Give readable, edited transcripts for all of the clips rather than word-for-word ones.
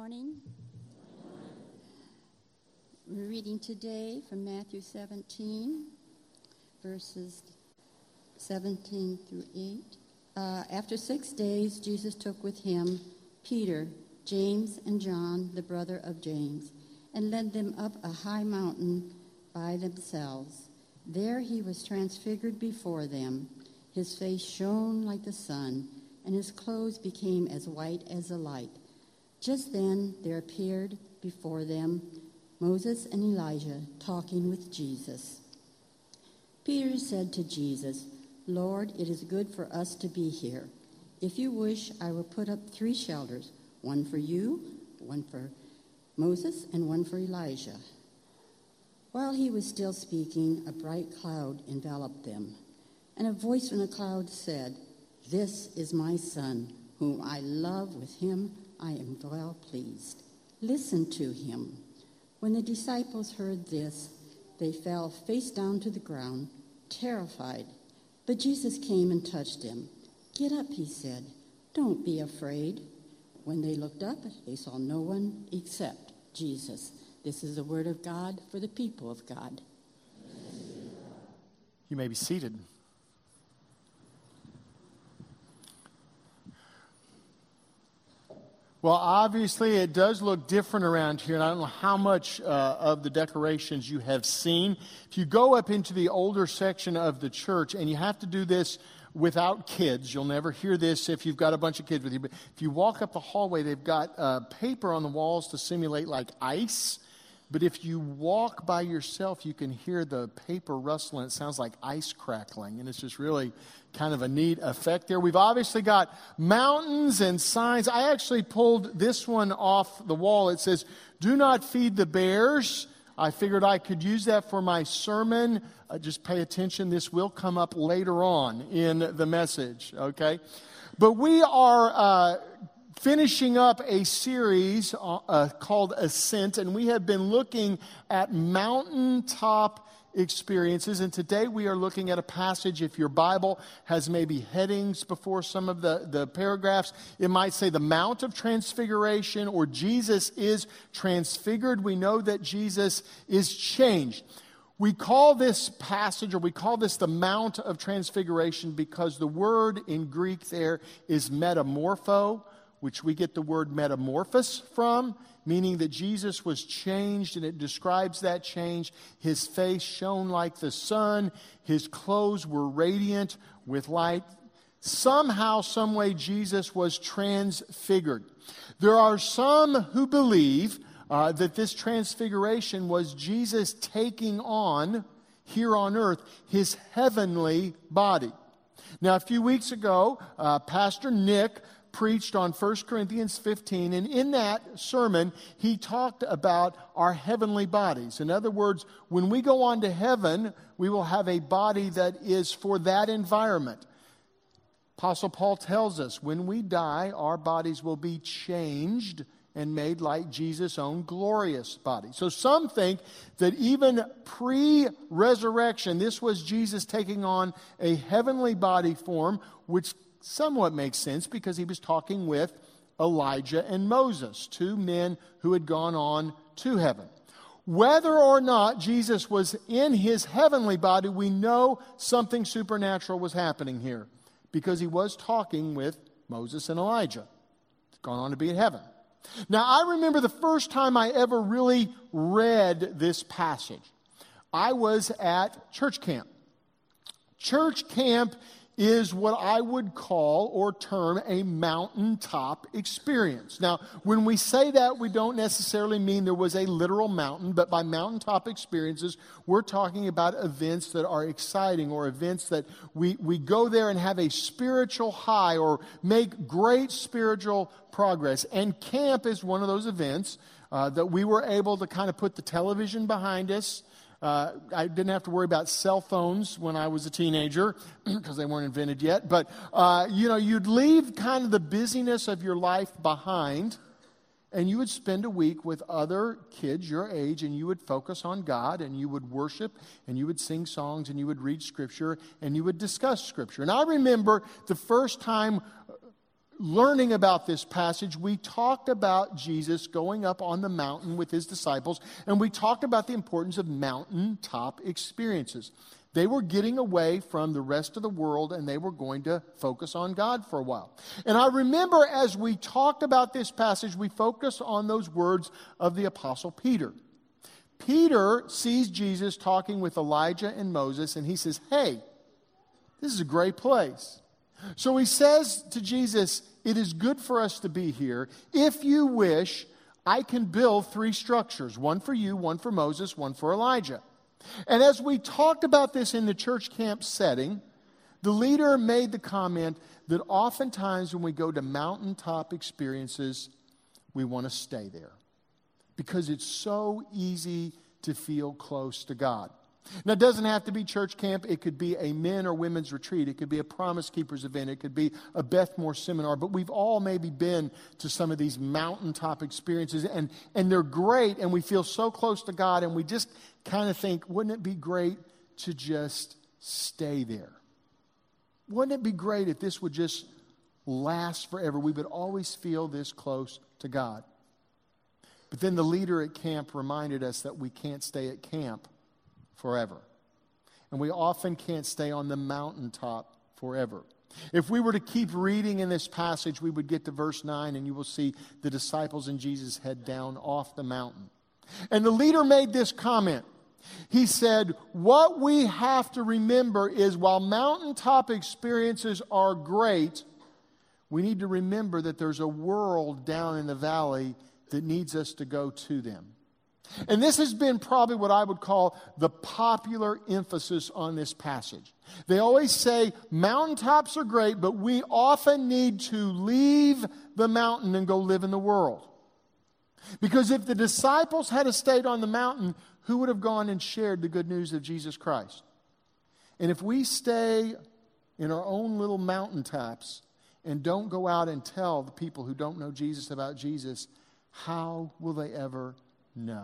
morning. We're reading today from Matthew 17, verses 17 through 8. After 6 days, Jesus took with him Peter, James, and John, the brother of James, and led them up a high mountain by themselves. There he was transfigured before them. His face shone like the sun, and his clothes became as white as the light. Just then there appeared before them Moses and Elijah talking with Jesus. Peter said to Jesus, "Lord, it is good for us to be here. If you wish, I will put up 3 shelters, one for you, one for Moses, and one for Elijah." While he was still speaking, a bright cloud enveloped them, and a voice from the cloud said, "This is my son, whom I love. With him I am well pleased. Listen to him." When the disciples heard this, they fell face down to the ground, terrified. But Jesus came and touched them. "Get up," he said. "Don't be afraid." When they looked up, they saw no one except Jesus. This is the word of God for the people of God. You may be seated. Well, obviously, it does look different around here, and I don't know how much of the decorations you have seen. If you go up into the older section of the church, and you have to do this without kids, you'll never hear this if you've got a bunch of kids with you, but if you walk up the hallway, they've got paper on the walls to simulate like ice. But if you walk by yourself, you can hear the paper rustling. It sounds like ice crackling, and it's just really kind of a neat effect there. We've obviously got mountains and signs. I actually pulled this one off the wall. It says, "Do not feed the bears." I figured I could use that for my sermon. Just pay attention. This will come up later on in the message, okay? But we are finishing up a series called Ascent, and we have been looking at mountaintop experiences, and today we are looking at a passage. If your Bible has maybe headings before some of the paragraphs, it might say the Mount of Transfiguration, or Jesus is transfigured. We know that Jesus is changed. We call this passage, or we call this the Mount of Transfiguration, because the word in Greek there is metamorpho, which we get the word metamorphosis from, meaning that Jesus was changed, and it describes that change. His face shone like the sun. His clothes were radiant with light. Somehow, some way, Jesus was transfigured. There are some who believe that this transfiguration was Jesus taking on, here on earth, his heavenly body. Now, a few weeks ago, Pastor Nick preached on 1 Corinthians 15, and in that sermon, he talked about our heavenly bodies. In other words, when we go on to heaven, we will have a body that is for that environment. Apostle Paul tells us when we die, our bodies will be changed and made like Jesus' own glorious body. So some think that even pre-resurrection, this was Jesus taking on a heavenly body form, which somewhat makes sense because he was talking with Elijah and Moses, 2 men who had gone on to heaven. Whether or not Jesus was in his heavenly body, we know something supernatural was happening here because he was talking with Moses and Elijah. He's gone on to be in heaven. Now, I remember the first time I ever really read this passage. I was at church camp. Church camp is what I would call or term a mountaintop experience. Now, when we say that, we don't necessarily mean there was a literal mountain, but by mountaintop experiences, we're talking about events that are exciting, or events that we go there and have a spiritual high or make great spiritual progress. And camp is one of those events that we were able to kind of put the television behind us. I didn't have to worry about cell phones when I was a teenager because they weren't invented yet. But, you'd leave kind of the busyness of your life behind, and you would spend a week with other kids your age, and you would focus on God, and you would worship, and you would sing songs, and you would read Scripture, and you would discuss Scripture. And I remember the first time learning about this passage, we talked about Jesus going up on the mountain with his disciples, and we talked about the importance of mountaintop experiences. They were getting away from the rest of the world, and they were going to focus on God for a while. And I remember as we talked about this passage, we focused on those words of the Apostle Peter. Peter sees Jesus talking with Elijah and Moses, and he says, hey, this is a great place. So he says to Jesus, it is good for us to be here. If you wish, I can build 3 structures, one for you, one for Moses, one for Elijah. And as we talked about this in the church camp setting, the leader made the comment that oftentimes when we go to mountaintop experiences, we want to stay there because it's so easy to feel close to God. Now, it doesn't have to be church camp. It could be a men or women's retreat. It could be a Promise Keepers event. It could be a Bethmore seminar. But we've all maybe been to some of these mountaintop experiences, and they're great, and we feel so close to God, and we just kind of think, wouldn't it be great to just stay there? Wouldn't it be great if this would just last forever? We would always feel this close to God. But then the leader at camp reminded us that we can't stay at camp forever. And we often can't stay on the mountaintop forever. If we were to keep reading in this passage, we would get to verse 9, and you will see the disciples and Jesus head down off the mountain. And the leader made this comment. He said, what we have to remember is while mountaintop experiences are great, we need to remember that there's a world down in the valley that needs us to go to them. And this has been probably what I would call the popular emphasis on this passage. They always say mountaintops are great, but we often need to leave the mountain and go live in the world. Because if the disciples had stayed on the mountain, who would have gone and shared the good news of Jesus Christ? And if we stay in our own little mountaintops and don't go out and tell the people who don't know Jesus about Jesus, how will they ever know?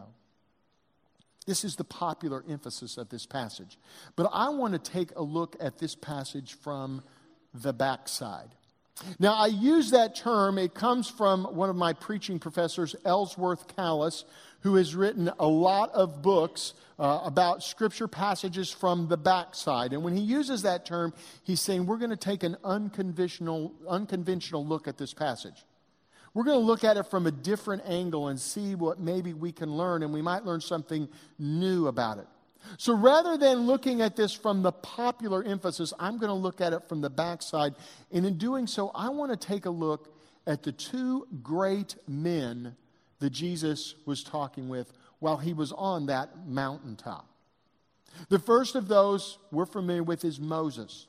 This is the popular emphasis of this passage. But I want to take a look at this passage from the backside. Now, I use that term. It comes from one of my preaching professors, Ellsworth Kalas, who has written a lot of books about scripture passages from the backside. And when he uses that term, he's saying we're going to take an unconventional look at this passage. We're going to look at it from a different angle and see what maybe we can learn, and we might learn something new about it. So rather than looking at this from the popular emphasis, I'm going to look at it from the backside. And in doing so, I want to take a look at the 2 great men that Jesus was talking with while he was on that mountaintop. The first of those we're familiar with is Moses.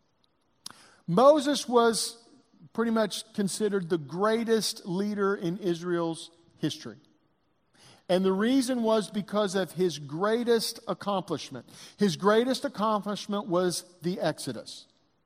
Moses was pretty much considered the greatest leader in Israel's history. And the reason was because of his greatest accomplishment. His greatest accomplishment was the Exodus.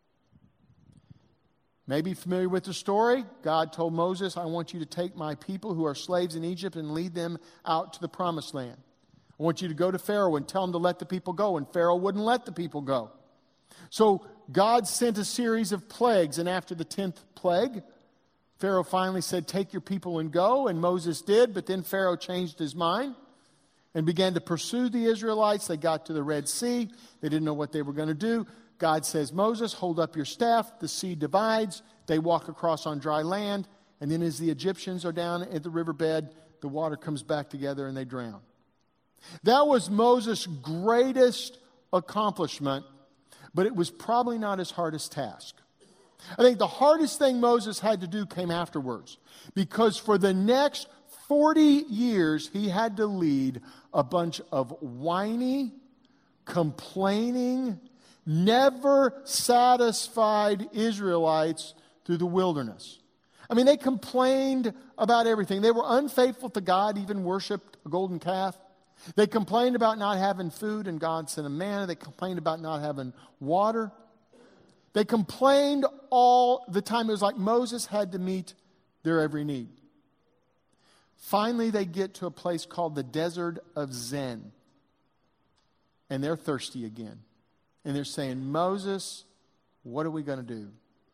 Maybe familiar with the story. God told Moses, I want you to take my people who are slaves in Egypt and lead them out to the promised land. I want you to go to Pharaoh and tell him to let the people go. And Pharaoh wouldn't let the people go. So God sent a series of plagues, and after the 10th plague, Pharaoh finally said, take your people and go, and Moses did, but then Pharaoh changed his mind and began to pursue the Israelites. They got to the Red Sea. They didn't know what they were going to do. God says, Moses, hold up your staff. The sea divides. They walk across on dry land, and then as the Egyptians are down at the riverbed, the water comes back together and they drown. That was Moses' greatest accomplishment, but it was probably not his hardest task. I think the hardest thing Moses had to do came afterwards, because for the next 40 years, he had to lead a bunch of whiny, complaining, never satisfied Israelites through the wilderness. I mean, they complained about everything. They were unfaithful to God, even worshiped a golden calf. They complained about not having food, and God sent a manna. They complained about not having water. They complained all the time. It was like Moses had to meet their every need. Finally, they get to a place called the Desert of Zin. And they're thirsty again. And they're saying, Moses, what are we going to do?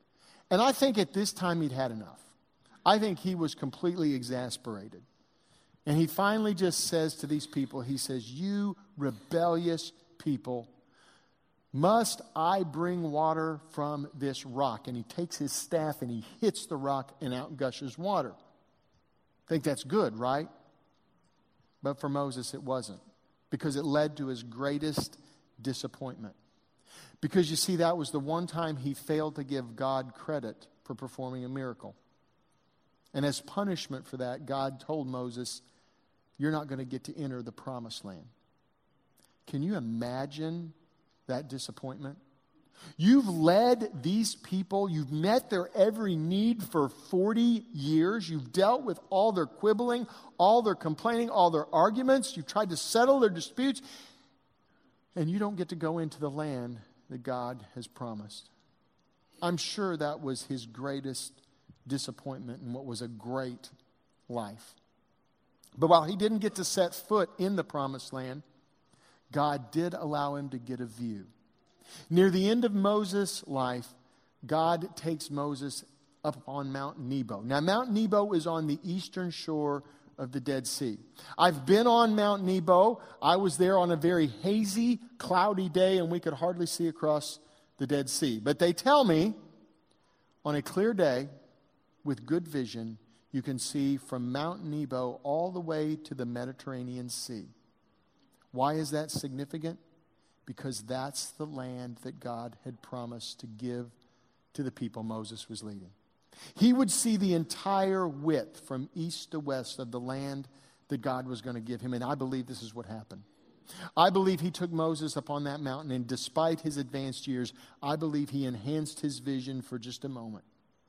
And I think at this time he'd had enough. I think he was completely exasperated. And he finally just says to these people, he says, "You rebellious people, must I bring water from this rock?" And he takes his staff and he hits the rock and out gushes water. I think that's good, right? But for Moses it wasn't, because it led to his greatest disappointment. Because you see, that was the one time he failed to give God credit for performing a miracle. And as punishment for that, God told Moses, "You're not going to get to enter the promised land." Can you imagine that disappointment? You've led these people, you've met their every need for 40 years, you've dealt with all their quibbling, all their complaining, all their arguments, you've tried to settle their disputes, and you don't get to go into the land that God has promised. I'm sure that was his greatest disappointment in what was a great life. But while he didn't get to set foot in the promised land, God did allow him to get a view. Near the end of Moses' life, God takes Moses up on Mount Nebo. Now, Mount Nebo is on the eastern shore of the Dead Sea. I've been on Mount Nebo. I was there on a very hazy, cloudy day, and we could hardly see across the Dead Sea. But they tell me, on a clear day, with good vision, you can see from Mount Nebo all the way to the Mediterranean Sea. Why is that significant? Because that's the land that God had promised to give to the people Moses was leading. He would see the entire width from east to west of the land that God was going to give him. And I believe this is what happened. I believe he took Moses up on that mountain, and despite his advanced years, I believe he enhanced his vision for just a moment,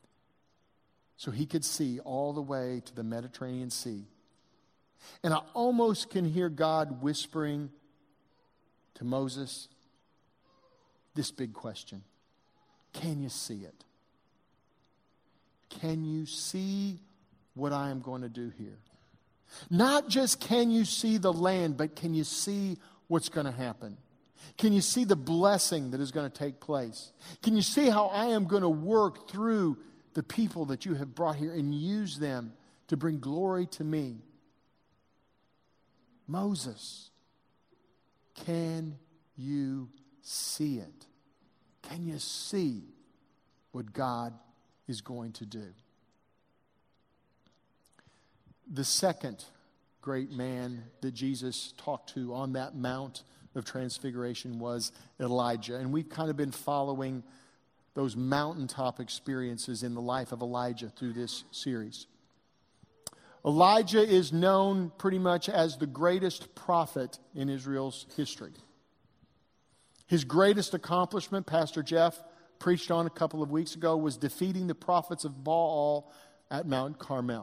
so he could see all the way to the Mediterranean Sea. And I almost can hear God whispering to Moses this big question: can you see it? Can you see what I am going to do here? Not just can you see the land, but can you see what's going to happen? Can you see the blessing that is going to take place? Can you see how I am going to work through the people that you have brought here and use them to bring glory to me? Moses, can you see it? Can you see what God is going to do? The second great man that Jesus talked to on that Mount of Transfiguration was Elijah. And we've kind of been following those mountaintop experiences in the life of Elijah through this series. Elijah is known pretty much as the greatest prophet in Israel's history. His greatest accomplishment, Pastor Jeff preached on a couple of weeks ago, was defeating the prophets of Baal at Mount Carmel.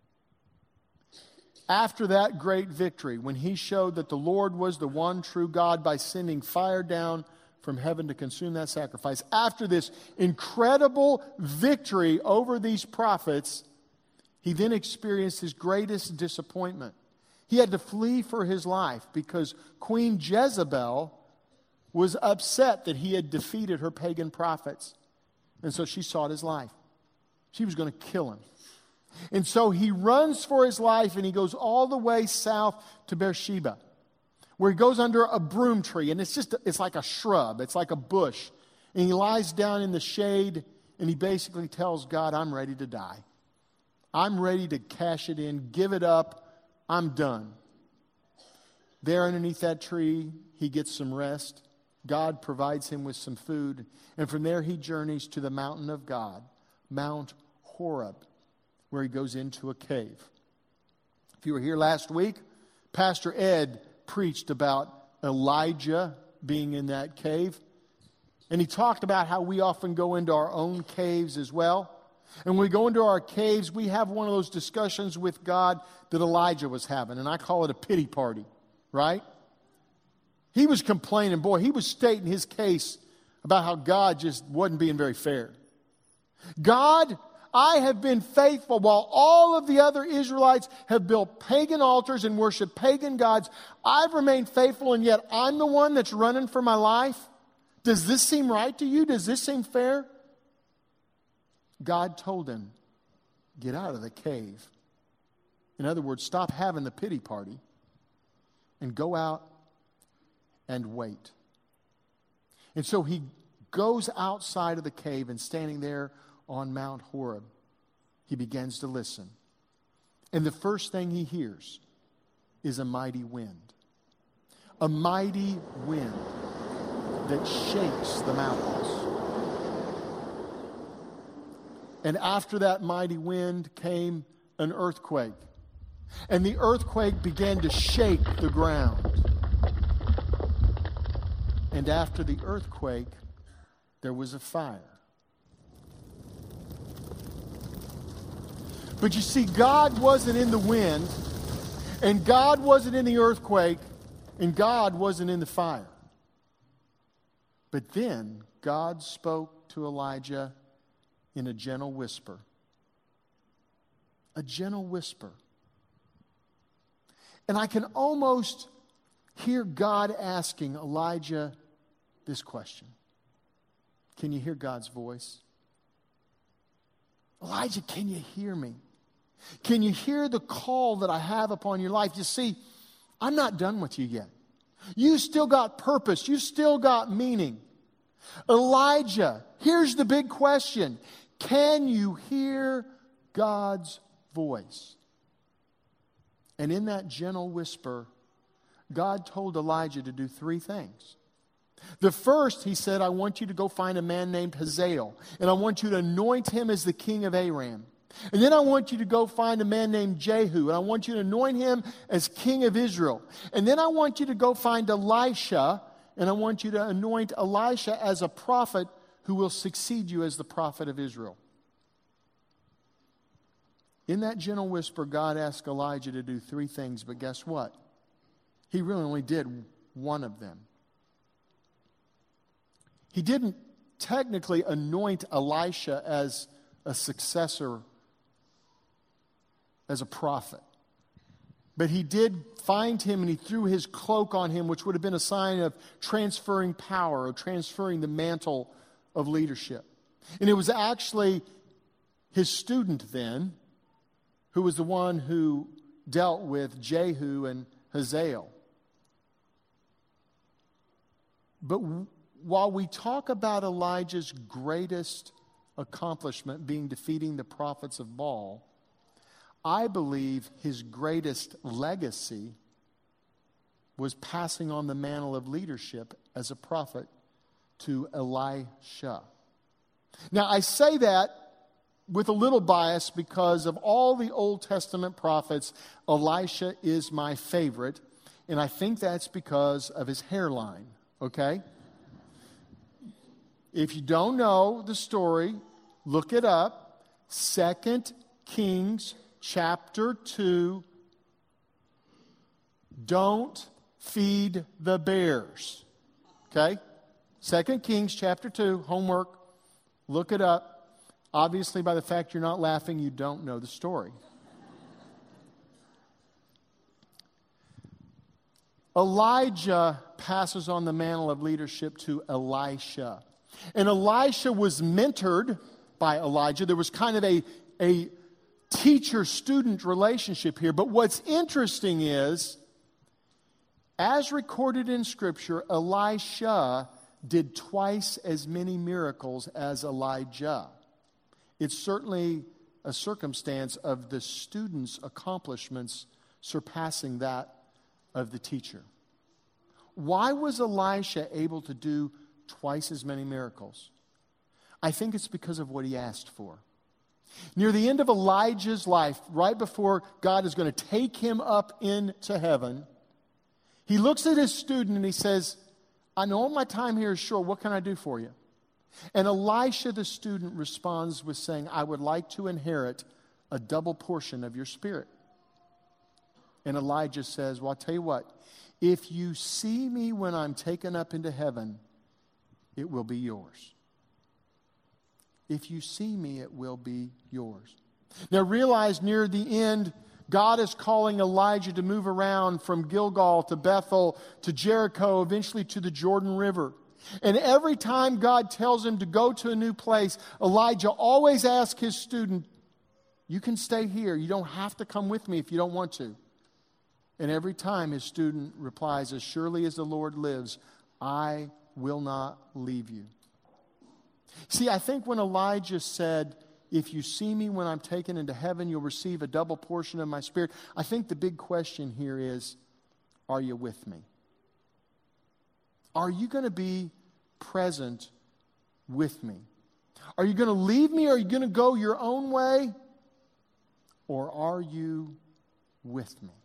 After that great victory, when he showed that the Lord was the one true God by sending fire down from heaven to consume that sacrifice, after this incredible victory over these prophets, he then experienced his greatest disappointment. He had to flee for his life because Queen Jezebel was upset that he had defeated her pagan prophets. And so she sought his life. She was going to kill him. And so he runs for his life, and he goes all the way south to Beersheba, where he goes under a broom tree. And it's like a shrub. It's like a bush. And he lies down in the shade, and he basically tells God, I'm ready to die. I'm ready to cash it in, give it up. I'm done. There underneath that tree, he gets some rest. God provides him with some food. And from there he journeys to the mountain of God, Mount Horeb, where he goes into a cave. If you were here last week, Pastor Ed preached about Elijah being in that cave. And he talked about how we often go into our own caves as well. And when we go into our caves, we have one of those discussions with God that Elijah was having. And I call it a pity party, right? He was complaining, boy, he was stating his case about how God just wasn't being very fair. God, I have been faithful while all of the other Israelites have built pagan altars and worshiped pagan gods. I've remained faithful, and yet I'm the one that's running for my life. Does this seem right to you? Does this seem fair? God told him, get out of the cave. In other words, stop having the pity party and go out and wait. And so he goes outside of the cave, and standing there on Mount Horeb, he begins to listen. And the first thing he hears is a mighty wind. A mighty wind that shakes the mountains. And after that mighty wind came an earthquake. And the earthquake began to shake the ground. And after the earthquake, there was a fire. But you see, God wasn't in the wind, and God wasn't in the earthquake, and God wasn't in the fire. But then God spoke to Elijah in a gentle whisper. A gentle whisper. And I can almost hear God asking Elijah this question. Can you hear God's voice? Elijah, can you hear me? Can you hear the call that I have upon your life? You see, I'm not done with you yet. You still got purpose. You still got meaning. Elijah, here's the big question. Can you hear God's voice? And in that gentle whisper, God told Elijah to do three things. The first, he said, I want you to go find a man named Hazael, and I want you to anoint him as the king of Aram. And then I want you to go find a man named Jehu, and I want you to anoint him as king of Israel. And then I want you to go find Elisha, and I want you to anoint Elisha as a prophet who will succeed you as the prophet of Israel. In that gentle whisper, God asked Elijah to do three things, but guess what? He really only did one of them. He didn't technically anoint Elisha as a successor, as a prophet. But he did find him, and he threw his cloak on him, which would have been a sign of transferring power, or transferring the mantle of leadership. And it was actually his student then, who was the one who dealt with Jehu and Hazael. But while we talk about Elijah's greatest accomplishment being defeating the prophets of Baal, I believe his greatest legacy was passing on the mantle of leadership as a prophet to Elisha. Now, I say that with a little bias because of all the Old Testament prophets, Elisha is my favorite, and I think that's because of his hairline, okay? If you don't know the story, look it up. 2 Kings chapter 2. Don't feed the bears. Okay? 2 Kings chapter 2, homework. Look it up. Obviously, by the fact you're not laughing, you don't know the story. Elijah passes on the mantle of leadership to Elisha. And Elisha was mentored by Elijah. There was kind of a teacher-student relationship here. But what's interesting is, as recorded in Scripture, Elisha did twice as many miracles as Elijah. It's certainly a circumstance of the student's accomplishments surpassing that of the teacher. Why was Elisha able to do twice as many miracles? I think it's because of what he asked for. Near the end of Elijah's life, right before God is going to take him up into heaven, he looks at his student and he says, I know my time here is short. What can I do for you? And Elisha, the student, responds with saying, I would like to inherit a double portion of your spirit. And Elijah says, well, I'll tell you what. If you see me when I'm taken up into heaven, it will be yours. If you see me, it will be yours. Now realize near the end, God is calling Elijah to move around from Gilgal to Bethel to Jericho, eventually to the Jordan River. And every time God tells him to go to a new place, Elijah always asks his student, you can stay here. You don't have to come with me if you don't want to. And every time his student replies, as surely as the Lord lives, I will not leave you. See, I think when Elijah said, if you see me when I'm taken into heaven, you'll receive a double portion of my spirit. I think the big question here is, are you with me? Are you going to be present with me? Are you going to leave me? Are you going to go your own way? Or are you with me?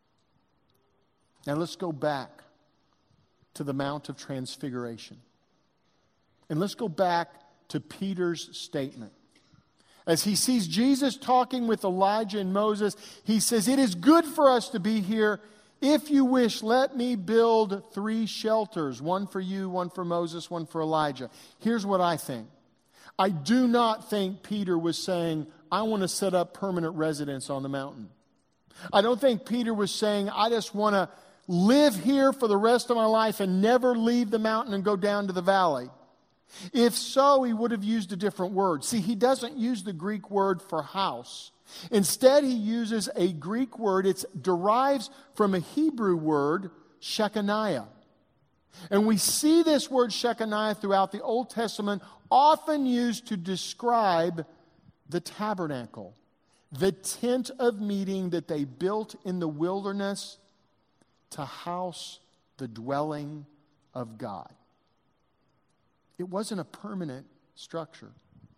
Now let's go back to the Mount of Transfiguration. And let's go back to Peter's statement. As he sees Jesus talking with Elijah and Moses, he says, it is good for us to be here. If you wish, let me build 3 shelters, one for you, one for Moses, one for Elijah. Here's what I think. I do not think Peter was saying, I want to set up permanent residence on the mountain. I don't think Peter was saying, I just want to live here for the rest of my life and never leave the mountain and go down to the valley. If so, he would have used a different word. See, he doesn't use the Greek word for house. Instead, he uses a Greek word. It derives from a Hebrew word, Shechaniah. And we see this word Shechaniah throughout the Old Testament, often used to describe the tabernacle, the tent of meeting that they built in the wilderness to house the dwelling of God. It wasn't a permanent structure.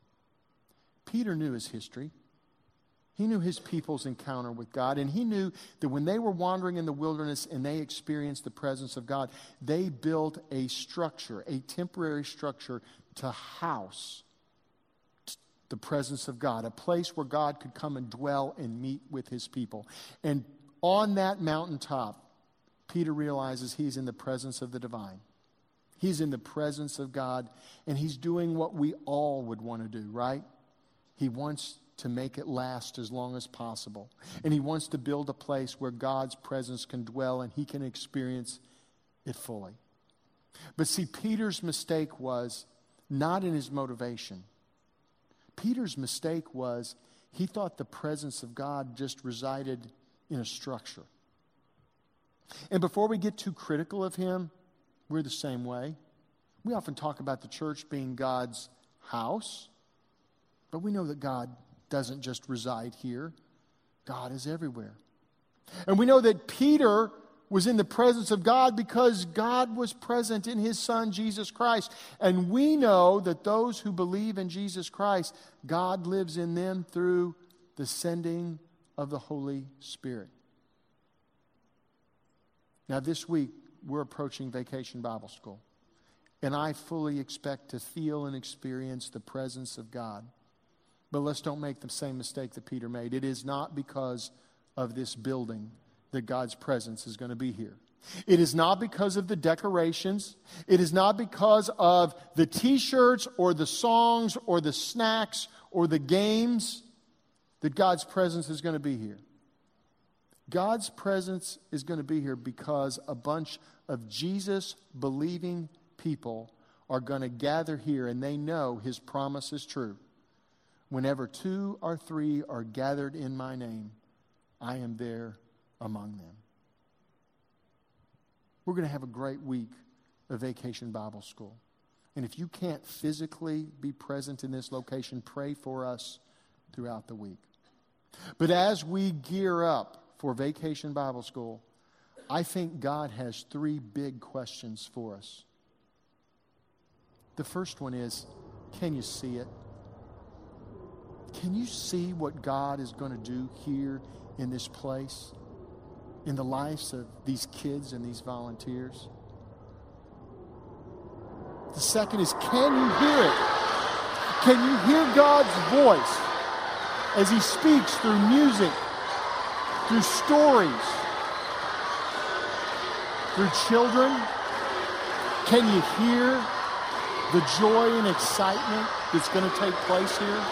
Peter knew his history. He knew his people's encounter with God, and he knew that when they were wandering in the wilderness and they experienced the presence of God, they built a structure, a temporary structure to house the presence of God, a place where God could come and dwell and meet with his people. And on that mountaintop, Peter realizes he's in the presence of the divine. He's in the presence of God, and he's doing what we all would want to do, right? He wants to make it last as long as possible. And he wants to build a place where God's presence can dwell and he can experience it fully. But see, Peter's mistake was not in his motivation. Peter's mistake was he thought the presence of God just resided in a structure. And before we get too critical of him, we're the same way. We often talk about the church being God's house, but we know that God doesn't just reside here. God is everywhere. And we know that Peter was in the presence of God because God was present in his Son, Jesus Christ. And we know that those who believe in Jesus Christ, God lives in them through the sending of the Holy Spirit. Now this week, we're approaching Vacation Bible School. And I fully expect to feel and experience the presence of God. But let's don't make the same mistake that Peter made. It is not because of this building that God's presence is going to be here. It is not because of the decorations. It is not because of the t-shirts or the songs or the snacks or the games that God's presence is going to be here. God's presence is going to be here because a bunch of Jesus-believing people are going to gather here, and they know his promise is true. Whenever 2 or 3 are gathered in my name, I am there among them. We're going to have a great week of Vacation Bible School. And if you can't physically be present in this location, pray for us throughout the week. But as we gear up for Vacation Bible School, I think God has 3 big questions for us. The first one is, can you see it? Can you see what God is going to do here in this place, in the lives of these kids and these volunteers? The second is, can you hear it? Can you hear God's voice as he speaks through music, through stories, through children? Can you hear the joy and excitement that's going to take place here?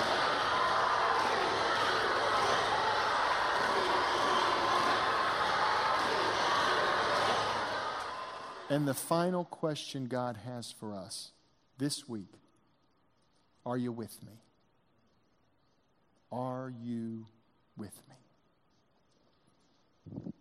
And the final question God has for us this week, are you with me? Are you with me?